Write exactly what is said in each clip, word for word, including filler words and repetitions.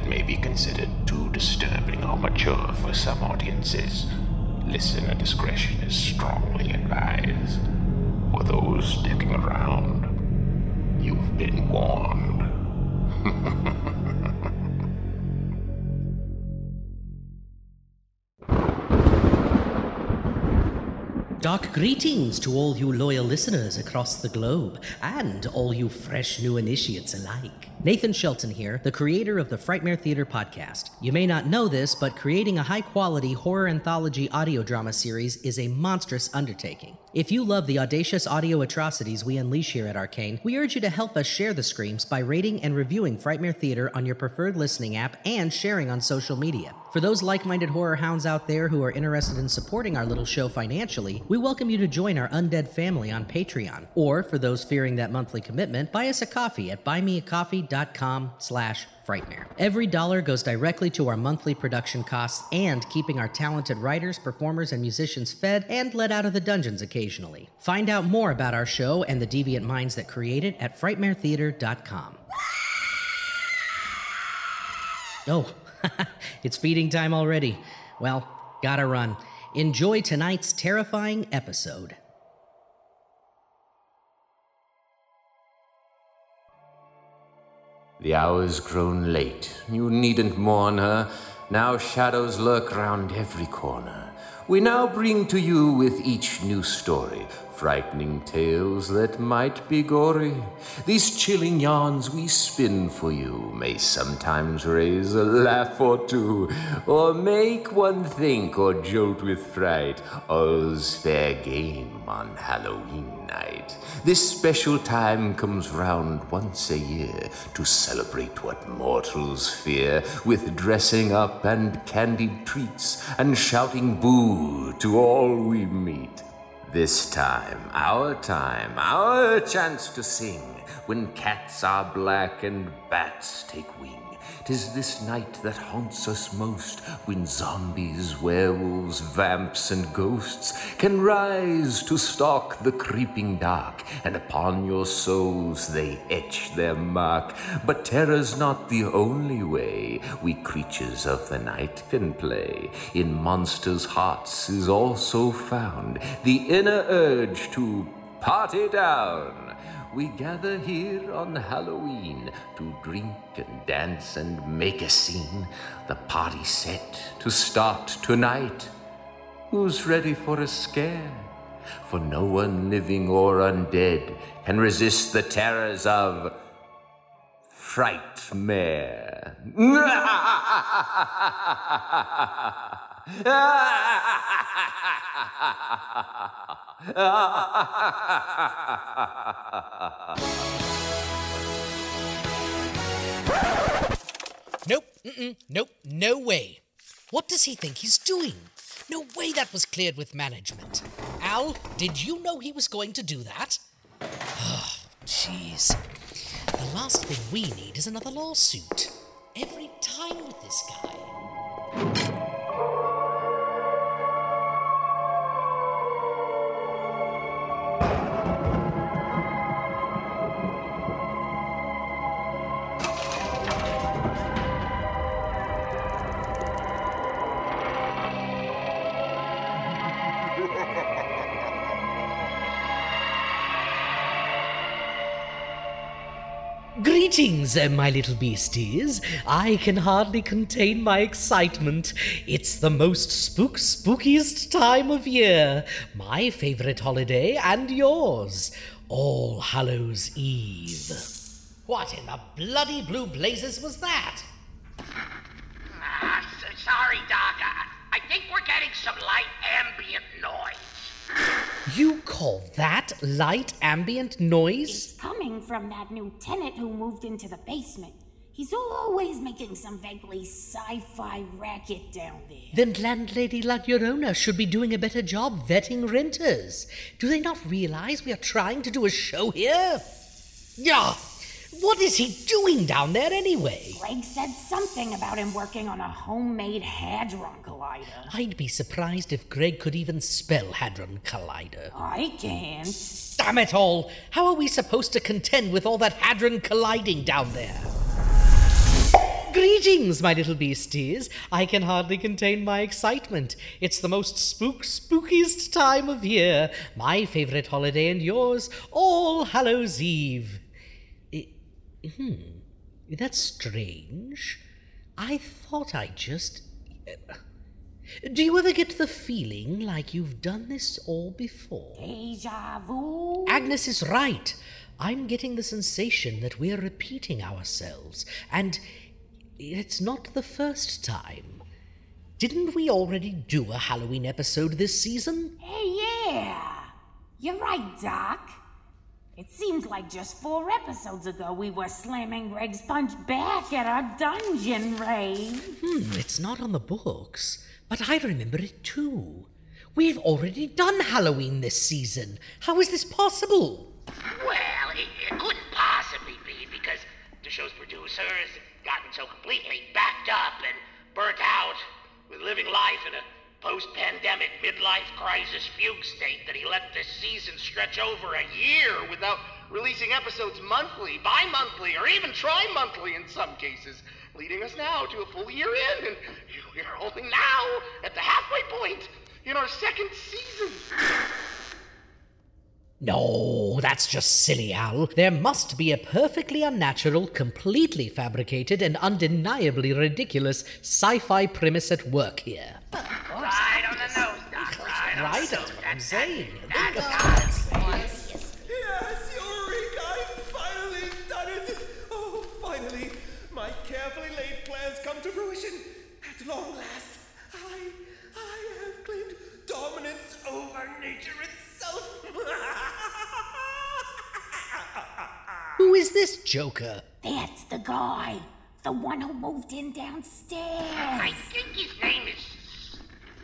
may be considered too disturbing or mature for some audiences. Listener discretion is strongly advised. For those sticking around, you've been warned. Dark greetings to all you loyal listeners across the globe, and all you fresh new initiates alike. Nathan Shelton here, the creator of the Frightmare Theater podcast. You may not know this, but creating a high-quality horror anthology audio drama series is a monstrous undertaking. If you love the audacious audio atrocities we unleash here at Arcane, we urge you to help us share the screams by rating and reviewing Frightmare Theater on your preferred listening app and sharing on social media. For those like-minded horror hounds out there who are interested in supporting our little show financially, we welcome you to join our undead family on Patreon. Or, for those fearing that monthly commitment, buy us a coffee at buymeacoffee.com slash Frightmare. Every dollar goes directly to our monthly production costs and keeping our talented writers, performers, and musicians fed and let out of the dungeons occasionally. Find out more about our show and the deviant minds that create it at frightmare theater dot com. Oh, it's feeding time already. Well, gotta run. Enjoy tonight's terrifying episode. The hour's grown late. You needn't mourn her. Now shadows lurk round every corner. We now bring to you with each new story frightening tales that might be gory. These chilling yarns we spin for you may sometimes raise a laugh or two, or make one think or jolt with fright. All's fair game on Halloween night. This special time comes round once a year to celebrate what mortals fear, with dressing up and candied treats and shouting boo to all we meet. This time, our time, our chance to sing, when cats are black and bats take wing. 'Tis this night that haunts us most, when zombies, werewolves, vamps, and ghosts can rise to stalk the creeping dark, and upon your souls they etch their mark. But terror's not the only way we creatures of the night can play. In monsters' hearts is also found the inner urge to party down. We gather here on Halloween to drink and dance and make a scene. The party set to start tonight. Who's ready for a scare? For no one living or undead can resist the terrors of Frightmare. Nope, mm-mm, nope, no way. What does he think he's doing? No way that was cleared with management. Al, did you know he was going to do that? Oh, jeez. The last thing we need is another lawsuit. Every time with this guy. Greetings, uh, my little beasties. I can hardly contain my excitement. It's the most spook spookiest time of year. My favorite holiday and yours. All Hallows Eve. What in the bloody blue blazes was that? Ah, s- sorry, Doc. I, I think we're getting some light ambient noise. You call that light ambient noise? It's coming from that new tenant who moved into the basement. He's always making some vaguely sci-fi racket down there. Then landlady La Llorona should be doing a better job vetting renters. Do they not realize we are trying to do a show here? Yeah. What is he doing down there anyway? Greg said something about him working on a homemade Hadron Collider. I'd be surprised if Greg could even spell Hadron Collider. I can. Damn it all! How are we supposed to contend with all that Hadron colliding down there? Greetings, my little beasties. I can hardly contain my excitement. It's the most spook spookiest time of year. My favorite holiday and yours, All Hallows Eve. I, hmm, that's strange. I thought I just... Uh, do you ever get the feeling like you've done this all before? Deja vu? Agnes is right. I'm getting the sensation that we're repeating ourselves, and it's not the first time. Didn't we already do a Halloween episode this season? Hey, yeah. You're right, Doc. It seems like just four episodes ago we were slamming Greg's Punch back at our dungeon raid. Hmm, it's not on the books, but I remember it too. We've already done Halloween this season. How is this possible? Well, it, it couldn't possibly be because the show's producers had gotten so completely backed up and burnt out with living life in a post-pandemic midlife crisis fugue state that he let this season stretch over a year without releasing episodes monthly, bi-monthly, or even tri-monthly in some cases, leading us now to a full year in, and we're only now at the halfway point in our second season. No, that's just silly, Al. There must be a perfectly unnatural, completely fabricated, and undeniably ridiculous sci-fi premise at work here. Right on the nose, Doc. Right on Right, the that's nose. what I'm saying. That's, that's, Yes, Eureka! I've finally done it! Oh, finally! My carefully laid plans come to fruition. At long last, I, I have claimed dominance over nature itself. Who is this joker? That's the guy. The one who moved in downstairs. I think his name is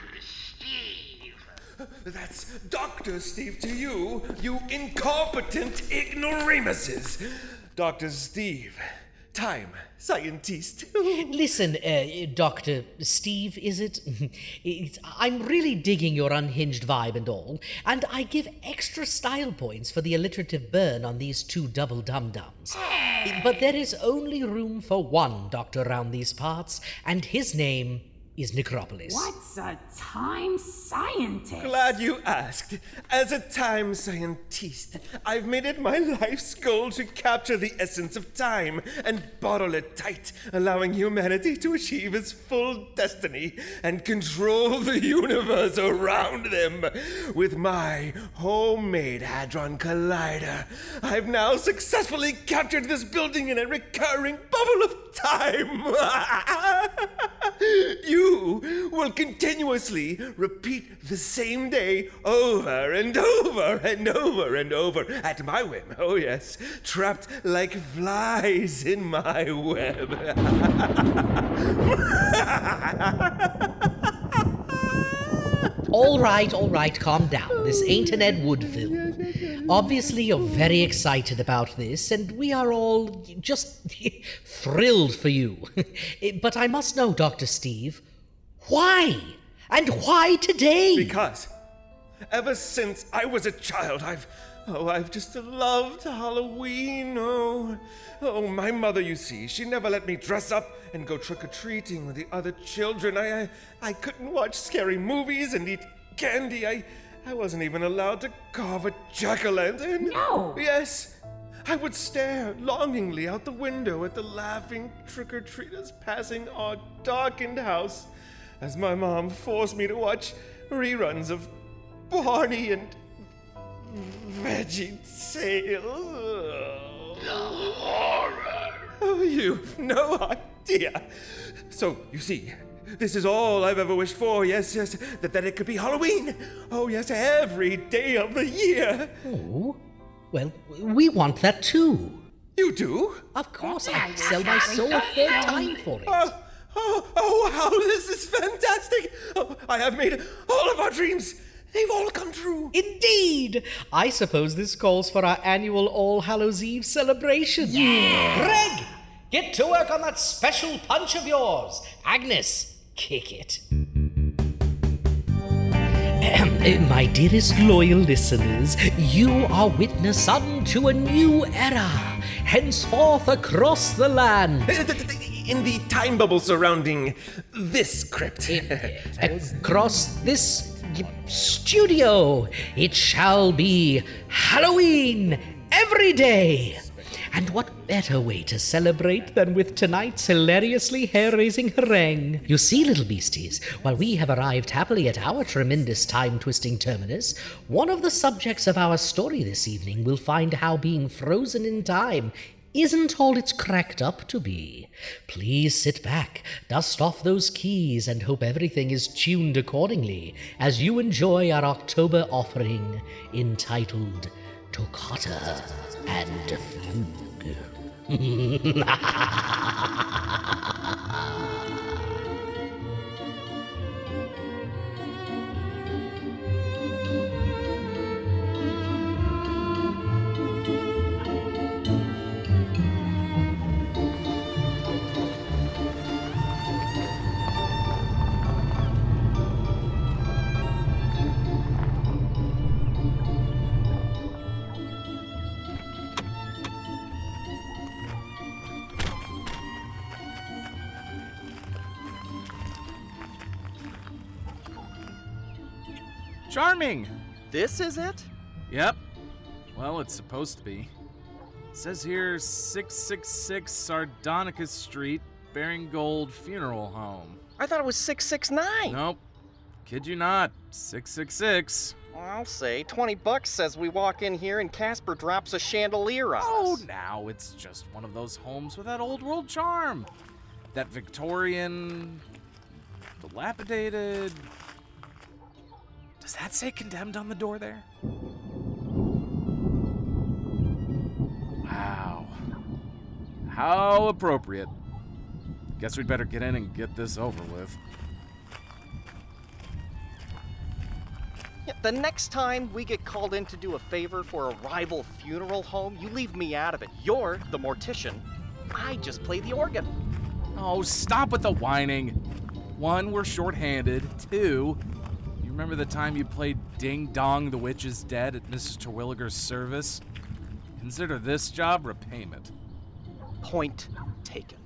Steve. That's Doctor Steve to you, you incompetent ignoramuses. Doctor Steve, time scientist. Listen, uh, Doctor Steve, is it? It's, I'm really digging your unhinged vibe and all, and I give extra style points for the alliterative burn on these two double dum-dums. But there is only room for one doctor around these parts, and his name is Necropolis. What's a time scientist? Glad you asked. As a time scientist, I've made it my life's goal to capture the essence of time and bottle it tight, allowing humanity to achieve its full destiny and control the universe around them. With my homemade Hadron Collider, I've now successfully captured this building in a recurring bubble of time. You will continuously repeat the same day over and over and over and over at my whim. Oh yes, trapped like flies in my web. All right, all right, calm down. This ain't an Ed Wood film. Obviously, you're very excited about this, and we are all just thrilled for you. But I must know, Doctor Steve, why? And why today? Because ever since I was a child, I've, oh, I've just loved Halloween. Oh, oh, my mother, you see, she never let me dress up and go trick-or-treating with the other children. I, I, I couldn't watch scary movies and eat candy. I, I wasn't even allowed to carve a jack-o'-lantern. No. Yes. I would stare longingly out the window at the laughing trick-or-treaters passing our darkened house as my mom forced me to watch reruns of Barney and Veggie Tales. The horror. Oh, you've no idea. So, you see, this is all I've ever wished for. Yes, yes, that, that it could be Halloween. Oh, yes, every day of the year. Oh, well, we want that too. You do? Of course, I'd sell my soul a third time for it. Oh, oh, oh, wow, this is fantastic. Oh, I have made all of our dreams. They've all come true. Indeed! I suppose this calls for our annual All Hallows Eve celebration. Yeah! Greg, get to work on that special punch of yours. Agnes, kick it. Ahem, my dearest loyal listeners, you are witness unto a new era. Henceforth across the land. in the time bubble surrounding this crypt. Across this studio, it shall be Halloween every day. And what better way to celebrate than with tonight's hilariously hair-raising harangue? You see, little beasties, while we have arrived happily at our tremendous time-twisting terminus, one of the subjects of our story this evening will find how being frozen in time isn't all it's cracked up to be. Please sit back, dust off those keys, and hope everything is tuned accordingly as you enjoy our October offering entitled Toccata and Fugue. Charming! This is it? Yep. Well, it's supposed to be. It says here six six six Sardonicus Street, Bearing Gold Funeral Home. I thought it was six six nine. Nope. Kid you not. six six six. I'll say twenty bucks says we walk in here and Casper drops a chandelier on Oh, us. now it's just one of those homes with that old world charm. That Victorian, dilapidated... Does that say condemned on the door there? Wow. How appropriate. Guess we'd better get in and get this over with. Yeah, the next time we get called in to do a favor for a rival funeral home, you leave me out of it. You're the mortician. I just play the organ. Oh, stop with the whining. One, we're short-handed. Two, you remember the time you played Ding Dong the Witch is Dead at Missus Terwilliger's service? Consider this job repayment. Point taken.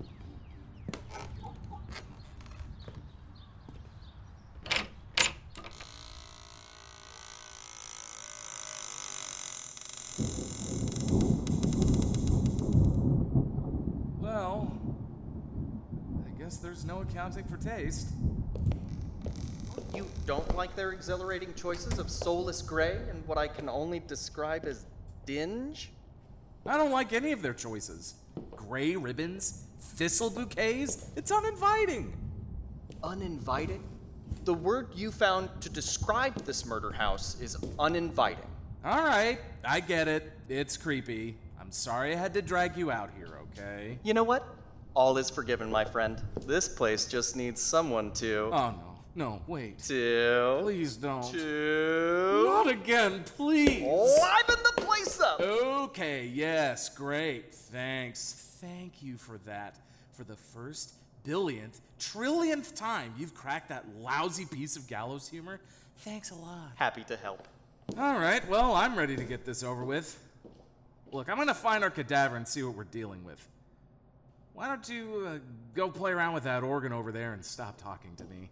Well, I guess there's no accounting for taste. You don't like their exhilarating choices of soulless gray and what I can only describe as dinge? I don't like any of their choices. Gray ribbons, thistle bouquets, it's uninviting. Uninviting? The word you found to describe this murder house is uninviting. All right, I get it. It's creepy. I'm sorry I had to drag you out here, okay? You know what? All is forgiven, my friend. This place just needs someone to... Oh, no. No, wait. To... Please don't. To... Not again, please. Liven the place up! Okay, yes, great. Thanks. Thank you for that. For the first billionth, trillionth time you've cracked that lousy piece of gallows humor. Thanks a lot. Happy to help. All right, well, I'm ready to get this over with. Look, I'm gonna find our cadaver and see what we're dealing with. Why don't you uh, go play around with that organ over there and stop talking to me?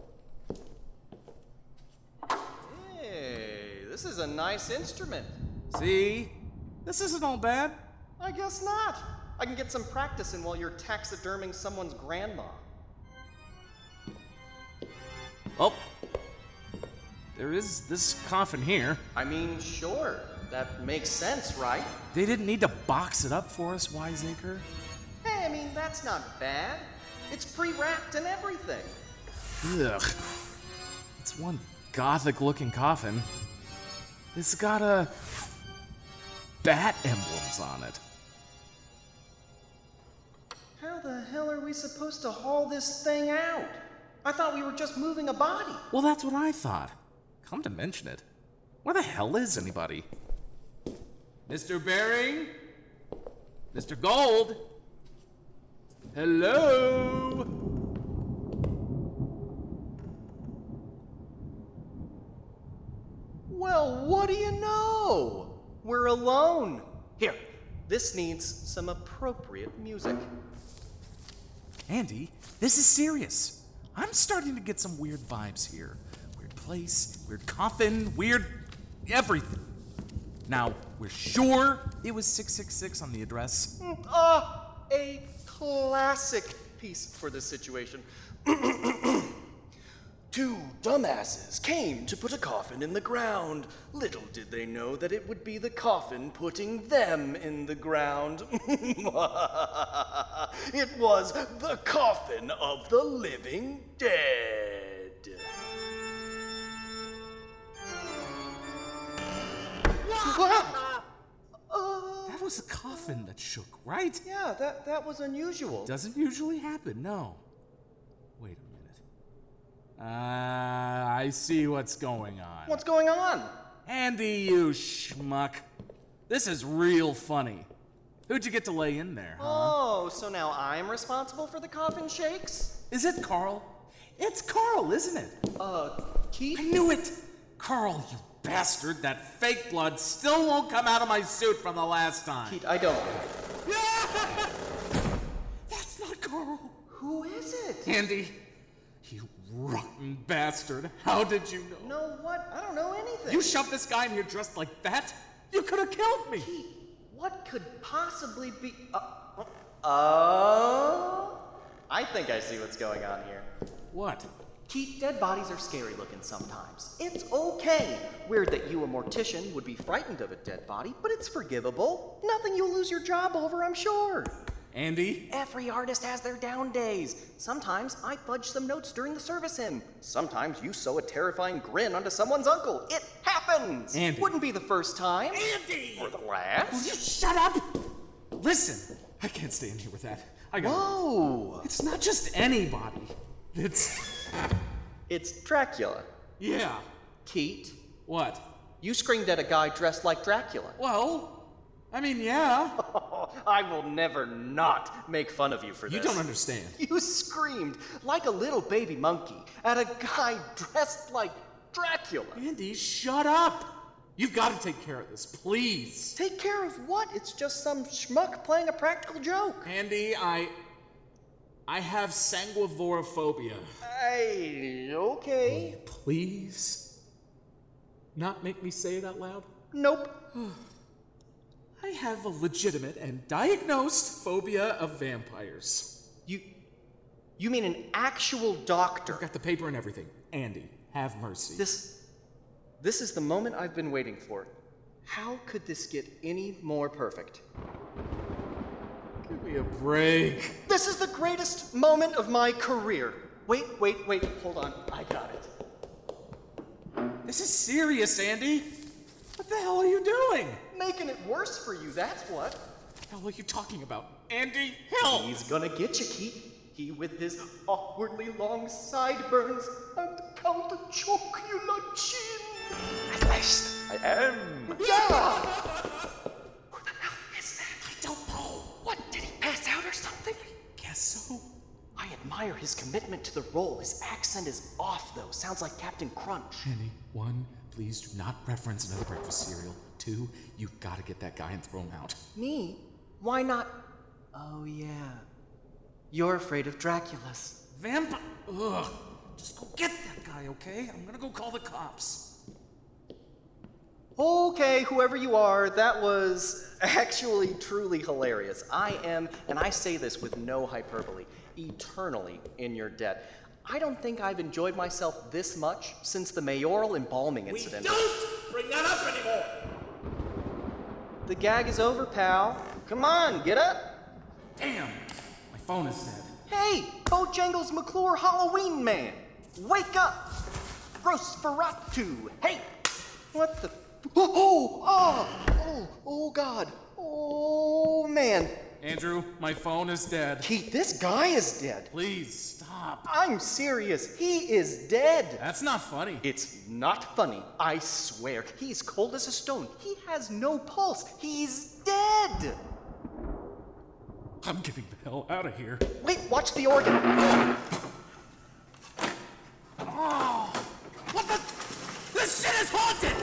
Hey, this is a nice instrument. See? This isn't all bad. I guess not. I can get some practice in while you're taxiderming someone's grandma. Oh. There is this coffin here. I mean, sure. That makes sense, right? They didn't need to box it up for us, Wiseacre. Hey, I mean, that's not bad. It's pre-wrapped and everything. Ugh. It's one gothic-looking coffin. It's got a... bat emblems on it. How the hell are we supposed to haul this thing out? I thought we were just moving a body. Well, that's what I thought. Come to mention it. Where the hell is anybody? Mister Bering? Mister Gold? Hello? Well, what do you know? We're alone. Here, this needs some appropriate music. Andy, this is serious. I'm starting to get some weird vibes here. Weird place, weird coffin, weird everything. Now, we're sure it was six six six on the address. Ah, uh, a classic piece for this situation. Two dumbasses came to put a coffin in the ground. Little did they know that it would be the coffin putting them in the ground. It was the coffin of the living dead. What? Uh, That was a coffin that shook, right? yeah, that, that was unusual. Doesn't usually happen, no. Wait a minute. Uh, I see what's going on. What's going on? Andy, you schmuck. This is real funny. Who'd you get to lay in there, huh? Oh, so now I'm responsible for the coffin shakes? Is it Carl? It's Carl, isn't it? Uh, Keith? I knew it! Carl, you bastard. That fake blood still won't come out of my suit from the last time. Keith, I don't. That's not Carl. Who is it? Andy, you rotten bastard. How did you know? No, what? I don't know anything. You shoved this guy in here dressed like that? You could have killed me. Keith, what could possibly be... Uh, uh, oh... I think I see what's going on here. What? Keith, dead bodies are scary looking sometimes. It's okay. Weird that you, a mortician, would be frightened of a dead body, but it's forgivable. Nothing you'll lose your job over, I'm sure. Andy? Every artist has their down days. Sometimes I fudge some notes during the service hymn. Sometimes you sew a terrifying grin onto someone's uncle. It happens! Andy. Wouldn't be the first time. Andy! Or the last. Will you shut up? Listen, I can't stay in here with that. I got. Whoa! It's not just anybody. It's. It's Dracula. Yeah. Keith, What? you screamed at a guy dressed like Dracula. Well, I mean, yeah. I will never not make fun of you for You this. don't understand. You screamed like a little baby monkey at a guy dressed like Dracula. Andy, shut up. You've got to take care of this, please. Take care of what? It's just some schmuck playing a practical joke. Andy, I. I have sanguivorophobia. Hey, okay. Please? Not make me say it out loud? Nope. I have a legitimate and diagnosed phobia of vampires. You. You mean an actual doctor? I've got the paper and everything. Andy, have mercy. This. This is the moment I've been waiting for. How could this get any more perfect? Give me a break. This is the greatest moment of my career. Wait, wait, wait, hold on. I got it. This is serious, Andy. What the hell are you doing? Making it worse for you, that's what. What the hell are you talking about? Andy, help! He's gonna get you, Keith. He with his awkwardly long sideburns and caltochocular chin. At last, I am. Yeah! Who the hell is that? I don't know. What, did he pass out or something? Guess so. I admire his commitment to the role. His accent is off, though. Sounds like Captain Crunch. Andy, one, please do not reference another breakfast cereal. Two, you gotta get that guy and throw him out. Me? Why not? Oh, yeah. You're afraid of Draculas. Vampire. Ugh. Just go get that guy, okay? I'm gonna go call the cops. Okay, whoever you are, that was actually truly hilarious. I am, and I say this with no hyperbole, eternally in your debt. I don't think I've enjoyed myself this much since the mayoral embalming incident. We don't bring that up anymore! The gag is over, pal. Come on, get up. Damn, my phone is dead. Hey, Bojangles McClure Halloween Man, wake up! Rosferatu, hey! What the? Oh, oh, oh, oh, oh, God. Oh, man. Andrew, my phone is dead. Keith, this guy is dead. Please, stop. I'm serious. He is dead. That's not funny. It's not funny, I swear. He's cold as a stone. He has no pulse. He's dead. I'm getting the hell out of here. Wait, watch the organ. Oh, what the? This shit is haunted!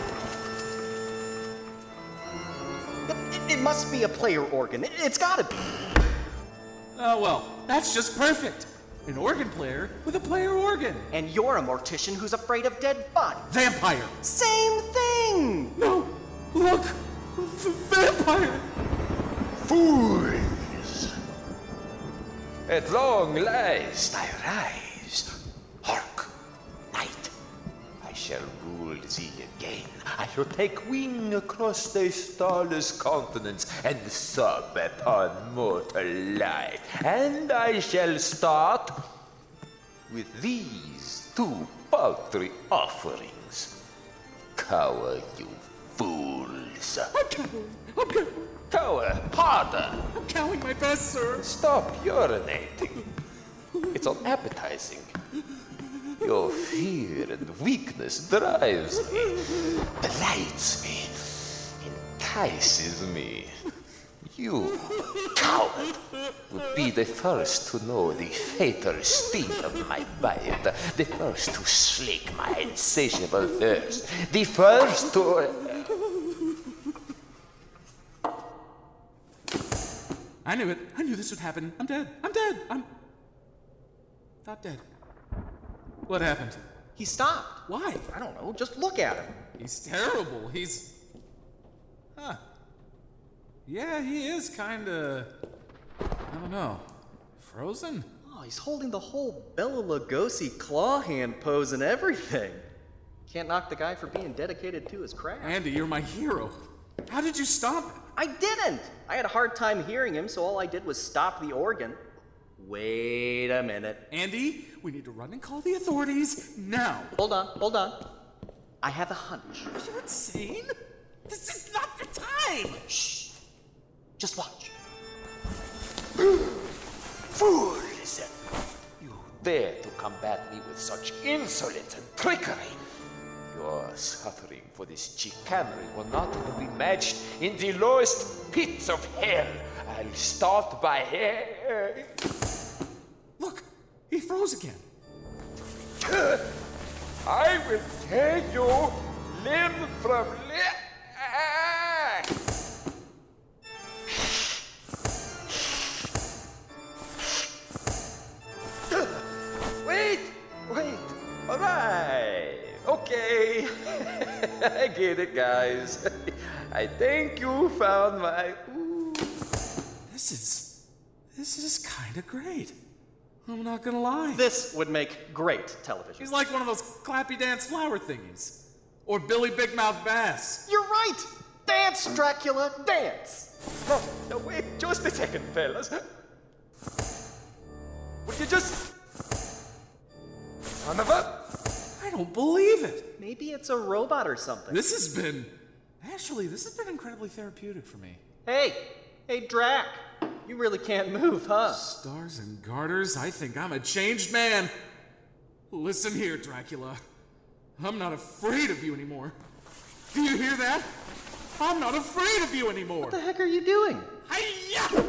It, it must be a player organ. It, it's gotta be. Oh, well, that's just perfect. An organ player with a player organ. And you're a mortician who's afraid of dead bodies. Vampire. Same thing! No, look, v- vampire. Fools! At long last I rise. Hark, night. I shall rule thee again. I shall take wing across thy starless continents and sup upon mortal life. And I shall start with these two paltry offerings. Cower, you fools. I'm cowering. I'm cowering. Cower harder. I'm cowering my best, sir. Stop urinating. It's unappetizing. Your fear and weakness drives me, delights me, entices me. You, coward, would be the first to know the fatal sting of my bite, the first to slake my insatiable thirst, the first to... I knew it. I knew this would happen. I'm dead. I'm dead. I'm not dead. What happened? He stopped. Why? I don't know, just look at him. He's terrible. He's... Huh. Yeah, he is kinda... I don't know. Frozen? Oh, he's holding the whole Bela Lugosi claw hand pose and everything. Can't knock the guy for being dedicated to his craft. Andy, you're my hero. How did you stop it? I didn't! I had a hard time hearing him, so all I did was stop the organ. Wait a minute. Andy, we need to run and call the authorities now. Hold on, hold on. I have a hunch. Are you insane? This is not the time! Shh. Just watch. Fools! You dare to combat me with such insolence and trickery. Your suffering for this chicanery will not even be matched in the lowest pits of hell. I'll start by here. Look, he froze again. I will tear you limb from limb. Wait, wait. All right. Okay. I get it, guys. I think you found my... Ooh. This is... This is kind of great. I'm not gonna lie. This would make great television. He's like one of those clappy dance flower thingies. Or Billy Big Mouth Bass. You're right! Dance, Dracula, dance! No, no, wait just a second, fellas. Would you just... Son of a... I don't believe it. Maybe it's a robot or something. This has been... Actually, this has been incredibly therapeutic for me. Hey, hey, Drac. You really can't move, huh? Stars and garters, I think I'm a changed man. Listen here, Dracula. I'm not afraid of you anymore. Do you hear that? I'm not afraid of you anymore. What the heck are you doing? Hi-ya!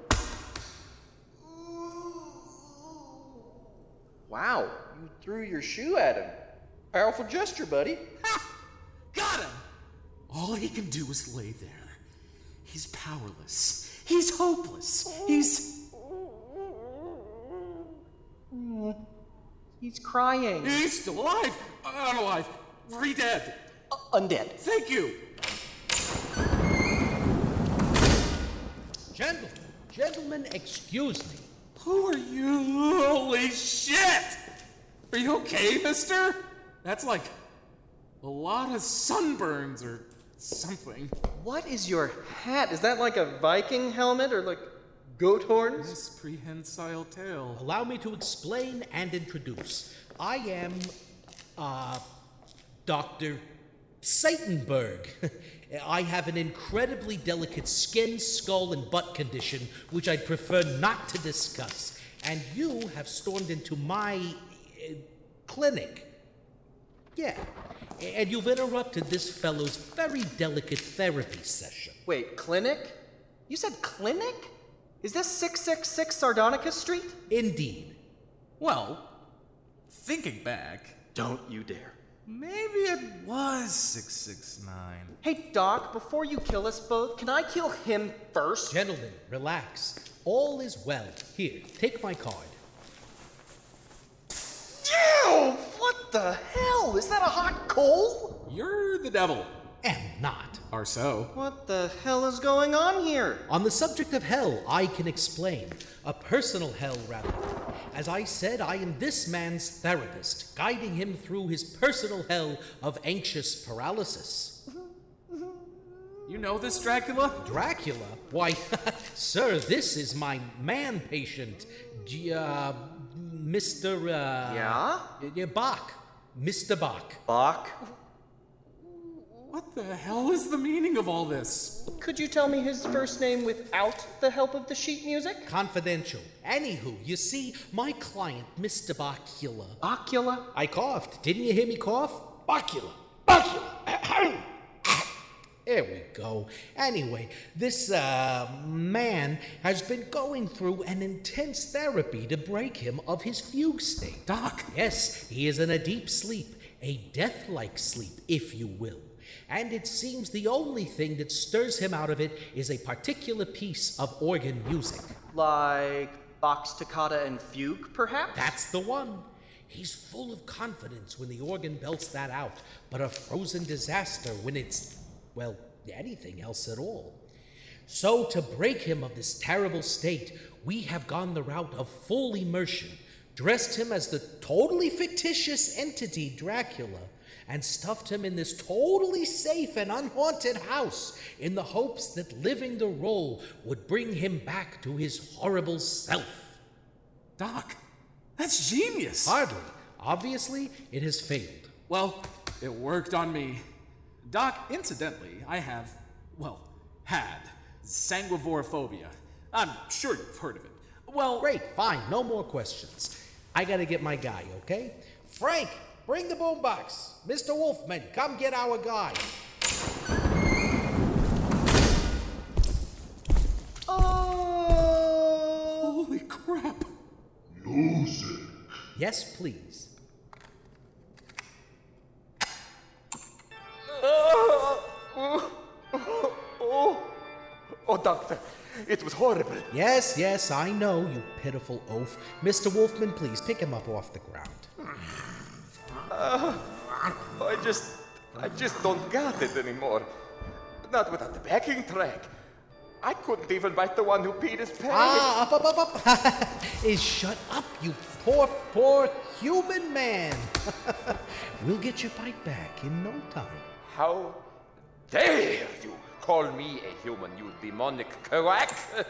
Wow, you threw your shoe at him. Powerful gesture, buddy. Ha! Got him! All he can do is lay there. He's powerless. He's hopeless. He's... He's crying. He's still alive. Unalive. Re-dead. Uh, undead. Thank you. Gentlemen, gentlemen, excuse me. Who are you? Holy shit! Are you okay, mister? That's like a lot of sunburns or something. What is your hat? Is that like a Viking helmet or like goat horns? This prehensile tail. Allow me to explain and introduce. I am, uh, Doctor Satanberg. I have an incredibly delicate skin, skull, and butt condition, which I'd prefer not to discuss. And you have stormed into my uh, clinic. Yeah. And you've interrupted this fellow's very delicate therapy session. Wait, clinic? You said clinic? Is this six six six Sardonicus Street? Indeed. Well, thinking back, Don't you dare. maybe it was six six nine. Hey, Doc, before you kill us both, can I kill him first? Gentlemen, relax. All is well. Here, take my card. Ew! What the hell? Is that a hot coal? You're the devil. Am not. Or so. What the hell is going on here? On the subject of hell, I can explain. A personal hell, rather. As I said, I am this man's therapist, guiding him through his personal hell of anxious paralysis. You know this, Dracula? Dracula? Why, sir, this is my man patient, G- uh, Mister Uh, Yeah? uh, Bach. Mister Bach. Bach? What the hell is the meaning of all this? Could you tell me his first name without the help of the sheet music? Confidential. Anywho, you see, my client, Mister Bacula. Bacula? I coughed. Didn't you hear me cough? Bacula. Bacula. There we go. Anyway, this, uh, man has been going through an intense therapy to break him of his fugue state. Doc. Yes, he is in a deep sleep, a death-like sleep, if you will. And it seems the only thing that stirs him out of it is a particular piece of organ music. Like Bach's Toccata and Fugue, perhaps? That's the one. He's full of confidence when the organ belts that out, but a frozen disaster when it's, well, anything else at all. So to break him of this terrible state, we have gone the route of full immersion, dressed him as the totally fictitious entity Dracula, and stuffed him in this totally safe and unhaunted house in the hopes that living the role would bring him back to his horrible self. Doc, that's genius. Hardly. Obviously, it has failed. Well, it worked on me. Doc, incidentally, I have, well, had sanguivorophobia. I'm sure you've heard of it. Well... Great, fine, no more questions. I gotta get my guy, okay? Frank, bring the boombox. Mister Wolfman, come get our guy. Oh! Holy crap. Music. Yes, please. Oh, oh, oh, oh, doctor, it was horrible. Yes, yes, I know, you pitiful oaf. Mister Wolfman, please pick him up off the ground. Uh, I just, I just don't got it anymore. Not without the backing track. I couldn't even bite the one who peed his pants. Ah, up, up, up, up. Is shut up, you poor, poor human man. We'll get your bite back in no time. How dare you call me a human, you demonic quack?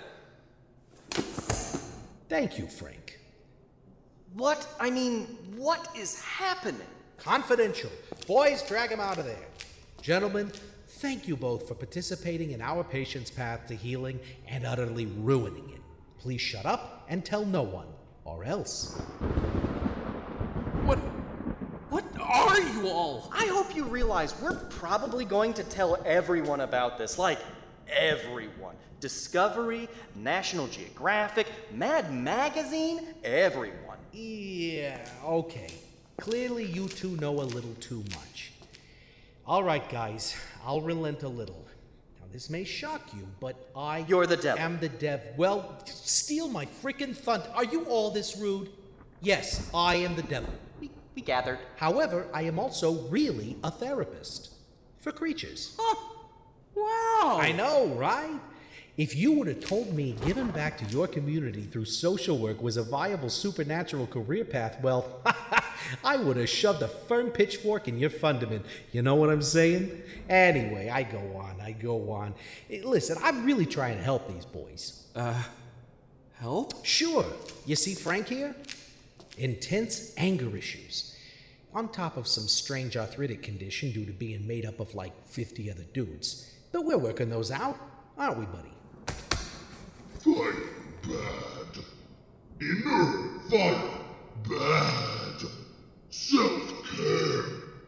Thank you, Frank. What? I mean, what is happening? Confidential. Boys, drag him out of there. Gentlemen, thank you both for participating in our patient's path to healing and utterly ruining it. Please shut up and tell no one, or else. What? What are you all? I hope you realize we're probably going to tell everyone about this. Like, everyone. Discovery, National Geographic, Mad Magazine, everyone. Yeah, okay. Clearly you two know a little too much. All right, guys, I'll relent a little. Now, this may shock you, but I... You're the devil. am the dev... Well, steal my frickin' thunder. Are you all this rude? Yes, I am the devil. We, we gathered. However, I am also really a therapist. For creatures. Huh. Wow. I know, right? If you would have told me giving back to your community through social work was a viable supernatural career path, well, I would have shoved a firm pitchfork in your fundament. You know what I'm saying? Anyway, I go on, I go on. Listen, I'm really trying to help these boys. Uh, help? Sure. You see Frank here? Intense anger issues. On top of some strange arthritic condition due to being made up of like fifty other dudes. But we're working those out, aren't we, buddy? Fight bad. Inner fire bad. Self-care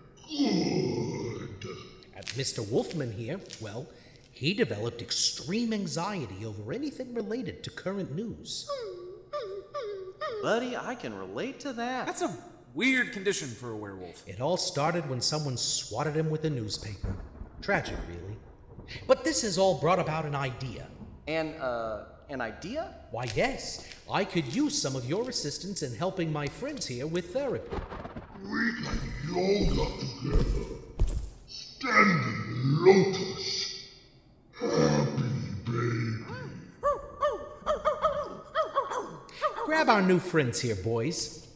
good. At Mister Wolfman here, well, he developed extreme anxiety over anything related to current news. Buddy, I can relate to that. That's a weird condition for a werewolf. It all started when someone swatted him with a newspaper. Tragic, really. But this has all brought about an idea. An, uh, an idea? Why, yes. I could use some of your assistance in helping my friends here with therapy. We can yoga together. Standing lotus. Happy baby. Grab our new friends here, boys.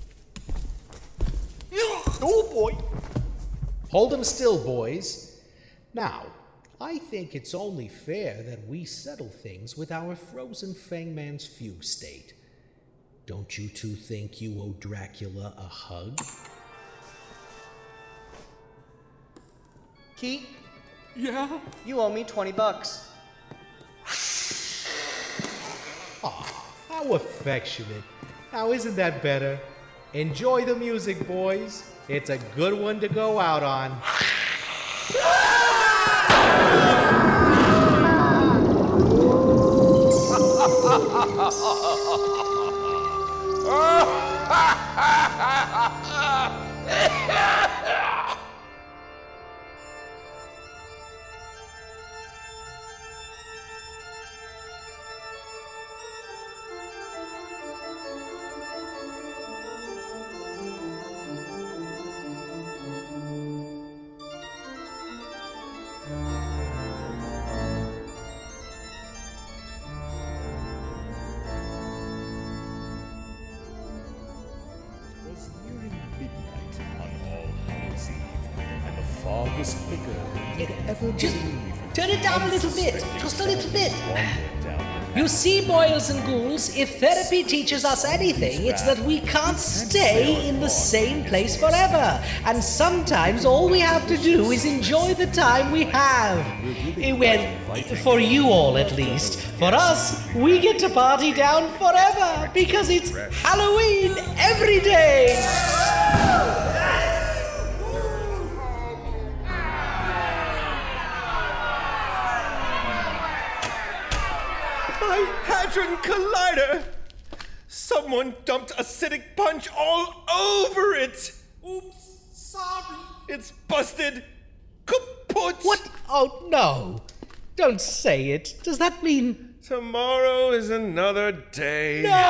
Oh boy! Hold them still, boys. Now, I think it's only fair that we settle things with our frozen Fangman's fugue state. Don't you two think you owe Dracula a hug? Keith, Yeah? you owe me twenty bucks. How affectionate. Now, isn't that better? Enjoy the music, boys. It's a good one to go out on. was nearing midnight on All Hallows Eve, and the fog was thicker than you'd ever Just believe. turn it down a little bit. Just a little bit. Wandered down the You see, boils and ghouls, if therapy teaches us anything, it's that we can't stay in the same place forever. And sometimes all we have to do is enjoy the time we have. Eh, Well, for you all at least. For us, we get to party down forever because it's Halloween every day. My Hadron Collider! Someone dumped acidic punch all over it! Oops, sorry. It's busted! Kaput! What? Oh, no. Don't say it. Does that mean... Tomorrow is another day. No!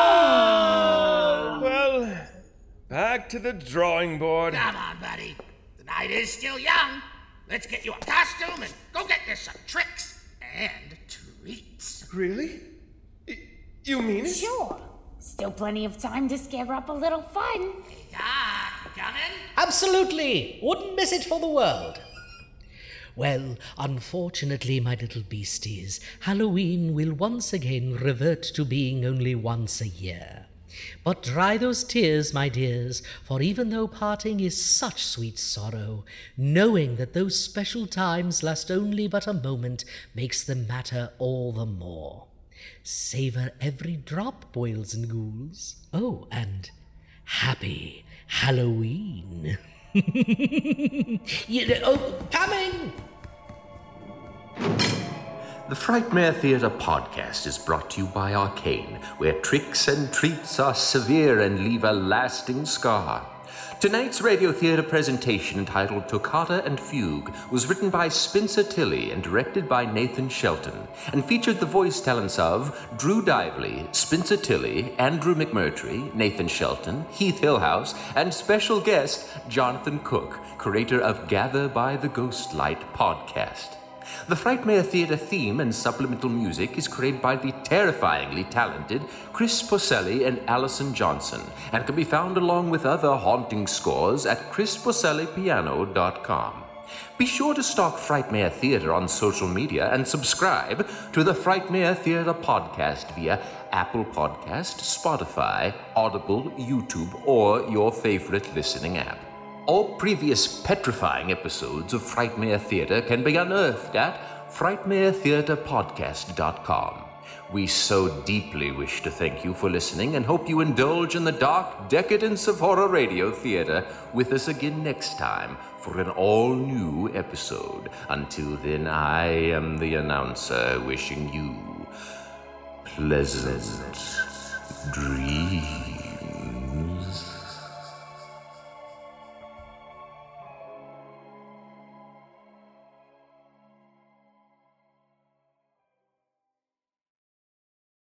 Well, back to the drawing board. Come on, buddy. The night is still young. Let's get you a costume and go get us some tricks and treats. Really? Y- you mean it? Sure. Still plenty of time to scare up a little fun. Hey, Doc, coming? Absolutely. Wouldn't miss it for the world. Well, unfortunately, my little beasties, Halloween will once again revert to being only once a year. But dry those tears, my dears, for even though parting is such sweet sorrow, knowing that those special times last only but a moment makes them matter all the more. Savor every drop, boils and ghouls. Oh, and happy Halloween. you know, oh, coming! The Frightmare Theatre podcast is brought to you by Arcane, where tricks and treats are severe and leave a lasting scar. Tonight's radio theatre presentation, entitled Toccata and Fugue, was written by Spencer Tilley and directed by Nathan Shelton, and featured the voice talents of Drew Dively, Spencer Tilley, Andrew McMurtry, Nathan Shelton, Heath Hillhouse, and special guest Jonathan Cook, creator of Gather by the Ghostlight podcast. The Frightmare Theatre theme and supplemental music is created by the terrifyingly talented Chris Porcelli and Allison Johnson, and can be found along with other haunting scores at chris porcelli piano dot com. Be sure to stalk Frightmare Theatre on social media and subscribe to the Frightmare Theatre podcast via Apple Podcast, Spotify, Audible, YouTube, or your favorite listening app. All previous petrifying episodes of Frightmare Theatre can be unearthed at frightmare theatre podcast dot com. We so deeply wish to thank you for listening and hope you indulge in the dark decadence of horror radio theatre with us again next time for an all-new episode. Until then, I am the announcer wishing you pleasant dreams.